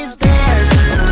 these doors.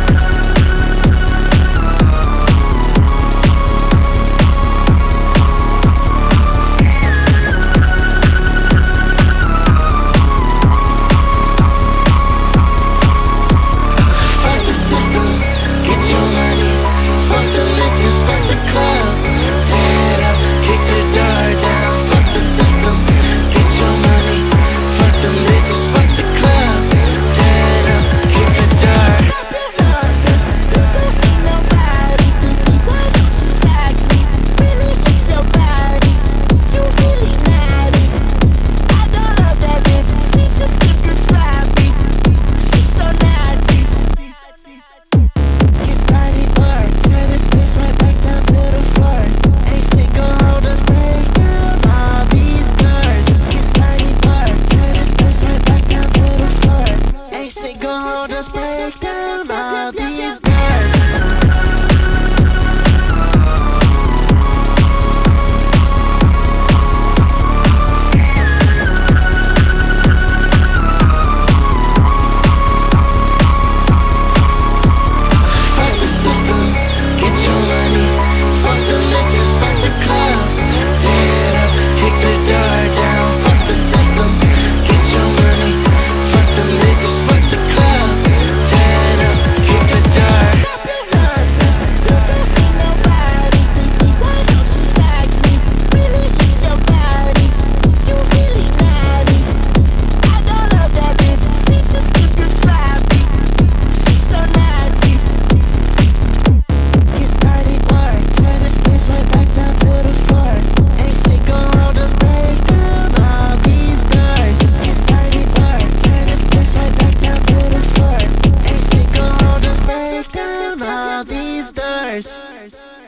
Just break down all these doors. Fuck the system, get your money. Fuck the bitches, fuck the club. Tear it up, kick the door down. Fuck the system, get your money. Fuck the bitches, fuck the club. Tear it up, kick the door. You don't need nobody. Why don't you text me? Really miss your body. You really naughty. I don't love that bitch. She just looking sloppy. She's so naughty. Get started or tear this place right back down to the floor. Ain't shit gon' hold us, break down all these doors. Get started or tear this place right back down to the floor. Ain't shit gon' hold us, break down all these doors.